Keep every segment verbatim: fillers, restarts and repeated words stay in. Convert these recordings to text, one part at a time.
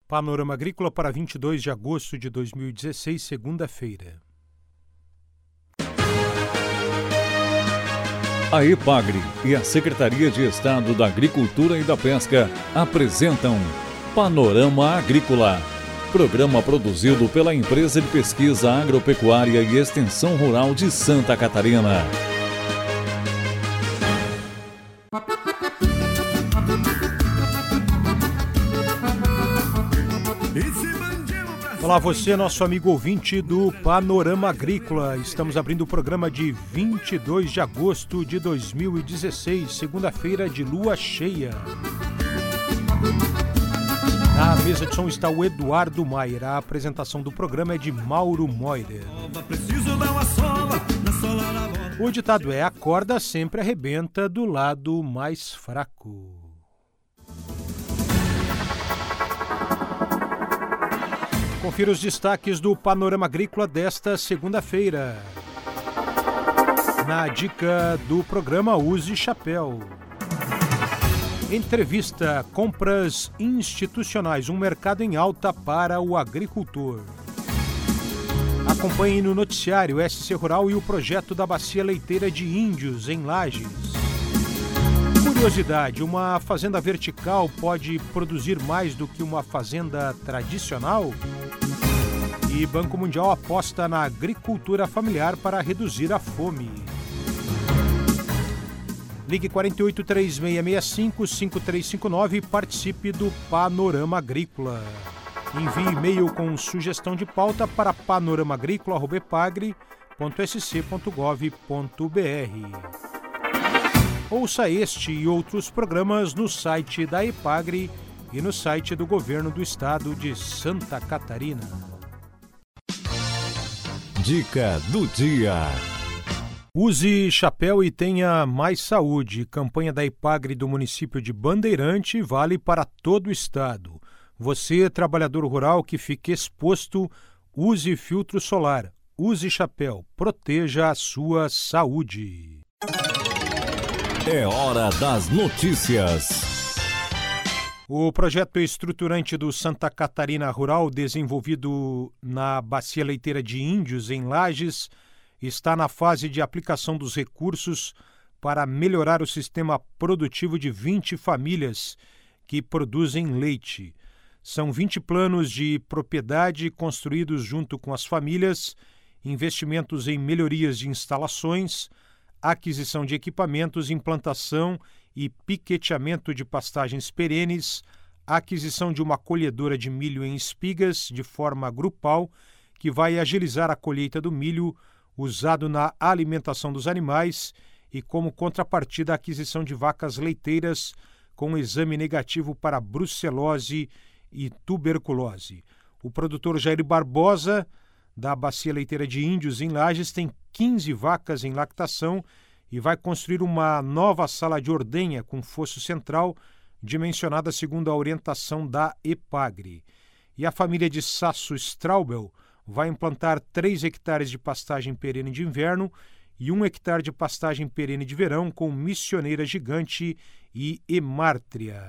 Panorama Agrícola para vinte e dois de agosto de dois mil e dezesseis, segunda-feira. A EPAGRE e a Secretaria de Estado da Agricultura e da Pesca apresentam Panorama Agrícola, programa produzido pela Empresa de Pesquisa Agropecuária e Extensão Rural de Santa Catarina. Olá, você, nosso amigo ouvinte do Panorama Agrícola. Estamos abrindo o programa de vinte e dois de agosto de dois mil e dezesseis, segunda-feira de lua cheia. Na mesa de som está o Eduardo Maier. A apresentação do programa é de Mauro Moider. O ditado é: a corda sempre arrebenta do lado mais fraco. Confira os destaques do Panorama Agrícola desta segunda-feira. Na dica do programa, use chapéu. Entrevista: compras institucionais, um mercado em alta para o agricultor. Acompanhe no noticiário S C Rural e o projeto da Bacia Leiteira de Índios, em Lages. Curiosidade: uma fazenda vertical pode produzir mais do que uma fazenda tradicional? E Banco Mundial aposta na agricultura familiar para reduzir a fome. Ligue quatro oito três seis seis cinco, cinco três cinco nove e participe do Panorama Agrícola. Envie e-mail com sugestão de pauta para panoramaagrícola arroba epagre ponto s c ponto gov ponto b r. Ouça este e outros programas no site da EPAGRE e no site do Governo do Estado de Santa Catarina. Dica do dia. Use chapéu e tenha mais saúde. Campanha da EPAGRE do município de Bandeirante vale para todo o estado. Você, trabalhador rural que fique exposto, use filtro solar, use chapéu, proteja a sua saúde. É hora das notícias. O projeto estruturante do Santa Catarina Rural, desenvolvido na Bacia Leiteira de Índios, em Lages, está na fase de aplicação dos recursos para melhorar o sistema produtivo de vinte famílias que produzem leite. São vinte planos de propriedade construídos junto com as famílias, investimentos em melhorias de instalações, aquisição de equipamentos, implantação e piqueteamento de pastagens perenes, aquisição de uma colhedora de milho em espigas de forma grupal, que vai agilizar a colheita do milho usado na alimentação dos animais, e como contrapartida a aquisição de vacas leiteiras com exame negativo para brucelose e tuberculose. O produtor Jair Barbosa, da Bacia Leiteira de Índios, em Lages, tem quinze vacas em lactação e vai construir uma nova sala de ordenha com fosso central, dimensionada segundo a orientação da EPAGRE. E a família de Sasso Straubel vai implantar três hectares de pastagem perene de inverno e um hectare de pastagem perene de verão com missioneira gigante e hemártria.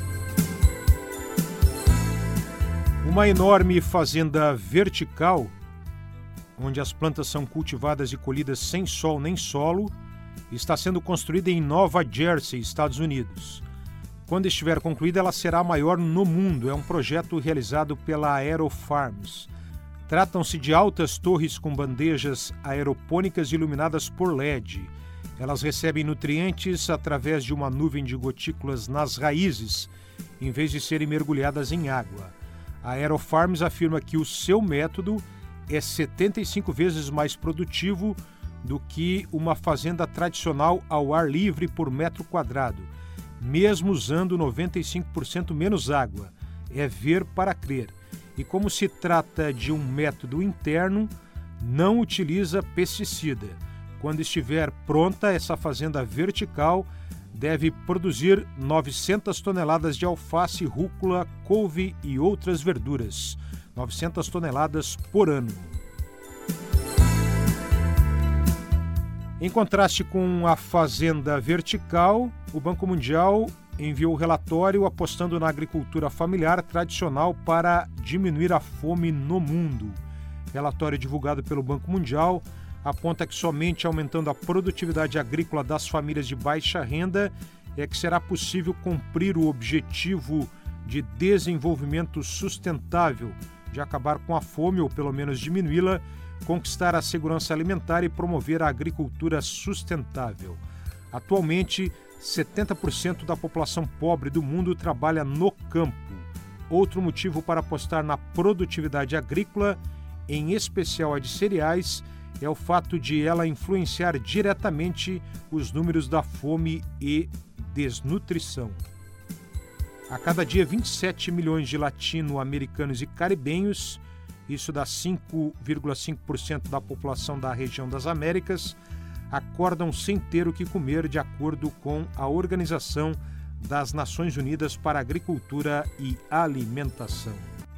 Uma enorme fazenda vertical, onde as plantas são cultivadas e colhidas sem sol nem solo, está sendo construída em Nova Jersey, Estados Unidos. Quando estiver concluída, ela será a maior no mundo. É um projeto realizado pela Aerofarms. Tratam-se de altas torres com bandejas aeropônicas iluminadas por L E D. Elas recebem nutrientes através de uma nuvem de gotículas nas raízes, em vez de serem mergulhadas em água. A Aerofarms afirma que o seu método é setenta e cinco vezes mais produtivo do que uma fazenda tradicional ao ar livre por metro quadrado, mesmo usando noventa e cinco por cento menos água. É ver para crer. E como se trata de um método interno, não utiliza pesticida. Quando estiver pronta, essa fazenda vertical deve produzir novecentas toneladas de alface, rúcula, couve e outras verduras. novecentas toneladas por ano. Em contraste com a fazenda vertical, o Banco Mundial enviou o relatório apostando na agricultura familiar tradicional para diminuir a fome no mundo. Relatório divulgado pelo Banco Mundial aponta que somente aumentando a produtividade agrícola das famílias de baixa renda é que será possível cumprir o objetivo de desenvolvimento sustentável, de acabar com a fome ou pelo menos diminuí-la, conquistar a segurança alimentar e promover a agricultura sustentável. Atualmente, setenta por cento da população pobre do mundo trabalha no campo. Outro motivo para apostar na produtividade agrícola, em especial a de cereais, é o fato de ela influenciar diretamente os números da fome e desnutrição. A cada dia, vinte e sete milhões de latino-americanos e caribenhos, isso dá cinco vírgula cinco por cento da população da região das Américas, acordam sem ter o que comer, de acordo com a Organização das Nações Unidas para a Agricultura e Alimentação.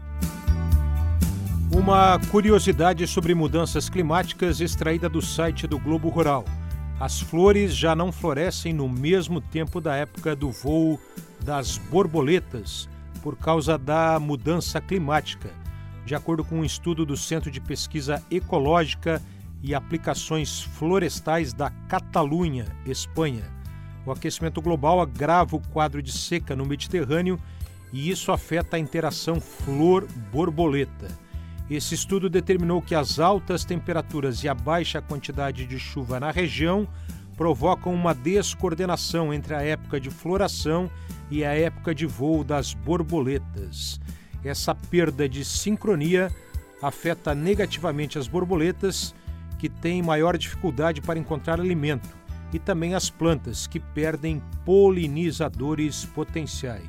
Uma curiosidade sobre mudanças climáticas extraída do site do Globo Rural. As flores já não florescem no mesmo tempo da época do voo das borboletas, por causa da mudança climática. De acordo com um estudo do Centro de Pesquisa Ecológica e Aplicações Florestais da Catalunha, Espanha, o aquecimento global agrava o quadro de seca no Mediterrâneo e isso afeta a interação flor-borboleta. Esse estudo determinou que as altas temperaturas e a baixa quantidade de chuva na região provocam uma descoordenação entre a época de floração e a época de voo das borboletas. Essa perda de sincronia afeta negativamente as borboletas, que têm maior dificuldade para encontrar alimento, e também as plantas, que perdem polinizadores potenciais.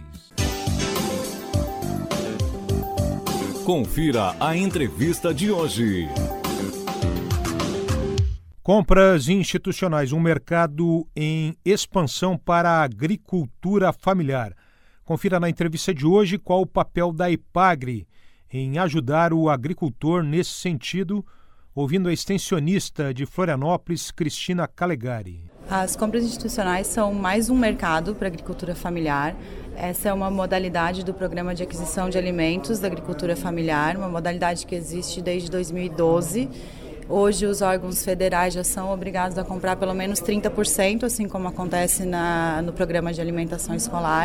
Confira a entrevista de hoje. Compras institucionais, um mercado em expansão para a agricultura familiar. Confira na entrevista de hoje qual o papel da Epagre em ajudar o agricultor nesse sentido, ouvindo a extensionista de Florianópolis, Cristina Calegari. As compras institucionais são mais um mercado para a agricultura familiar. Essa é uma modalidade do Programa de Aquisição de Alimentos da Agricultura Familiar, uma modalidade que existe desde dois mil e doze. Hoje os órgãos federais já são obrigados a comprar pelo menos trinta por cento, assim como acontece na, no Programa de Alimentação Escolar.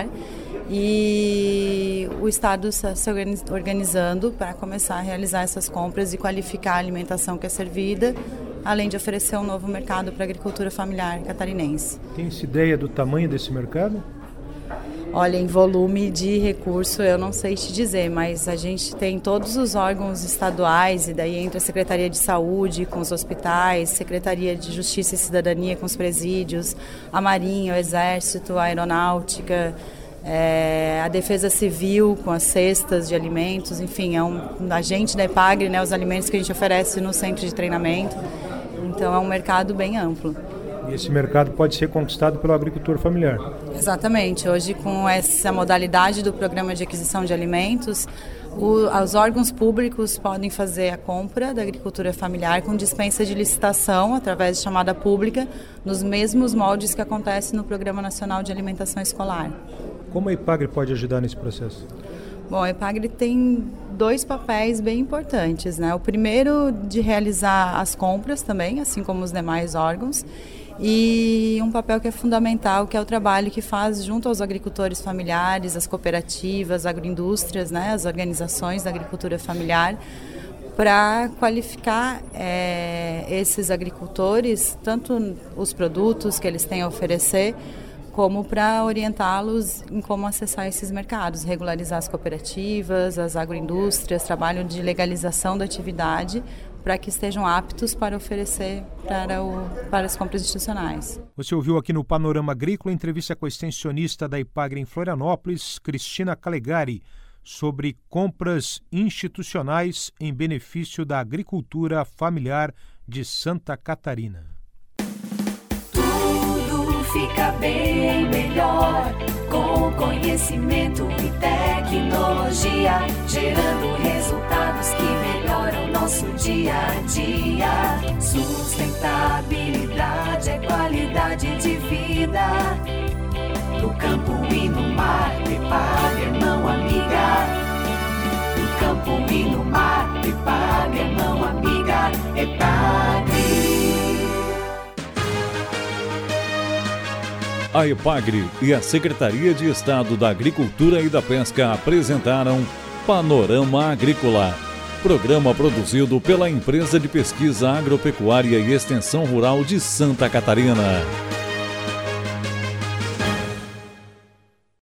E o Estado está se organizando para começar a realizar essas compras e qualificar a alimentação que é servida, além de oferecer um novo mercado para a agricultura familiar catarinense. Tem-se ideia do tamanho desse mercado? Olha, em volume de recurso eu não sei te dizer, mas a gente tem todos os órgãos estaduais, e daí entra a Secretaria de Saúde com os hospitais, Secretaria de Justiça e Cidadania com os presídios, a Marinha, o Exército, a Aeronáutica, é, a Defesa Civil com as cestas de alimentos, enfim, é um agente da Epagre, né, os alimentos que a gente oferece no centro de treinamento. Então é um mercado bem amplo. E esse mercado pode ser conquistado pelo agricultor familiar. Exatamente. Hoje, com essa modalidade do Programa de Aquisição de Alimentos, o, os órgãos públicos podem fazer a compra da agricultura familiar com dispensa de licitação, através de chamada pública, nos mesmos moldes que acontece no Programa Nacional de Alimentação Escolar. Como a Epagre pode ajudar nesse processo? Bom, a Epagre tem dois papéis bem importantes, né? O primeiro, de realizar as compras também, assim como os demais órgãos, e um papel que é fundamental, que é o trabalho que faz junto aos agricultores familiares, as cooperativas, agroindústrias, né, as organizações da agricultura familiar, para qualificar é, esses agricultores, tanto os produtos que eles têm a oferecer, como para orientá-los em como acessar esses mercados, regularizar as cooperativas, as agroindústrias, trabalho de legalização da atividade, para que estejam aptos para oferecer para, o, para as compras institucionais. Você ouviu aqui no Panorama Agrícola entrevista com a extensionista da Epagre em Florianópolis, Cristina Calegari, sobre compras institucionais em benefício da agricultura familiar de Santa Catarina. Tudo fica bem melhor com conhecimento e tecnologia, gerando resultados que melhoram nosso dia a dia. Sustentabilidade é qualidade de vida. No campo e no mar, Epagre, mão amiga. No campo e no mar, Epagre, mão amiga, Epagre. A Epagre e a Secretaria de Estado da Agricultura e da Pesca apresentaram Panorama Agrícola, programa produzido pela Empresa de Pesquisa Agropecuária e Extensão Rural de Santa Catarina.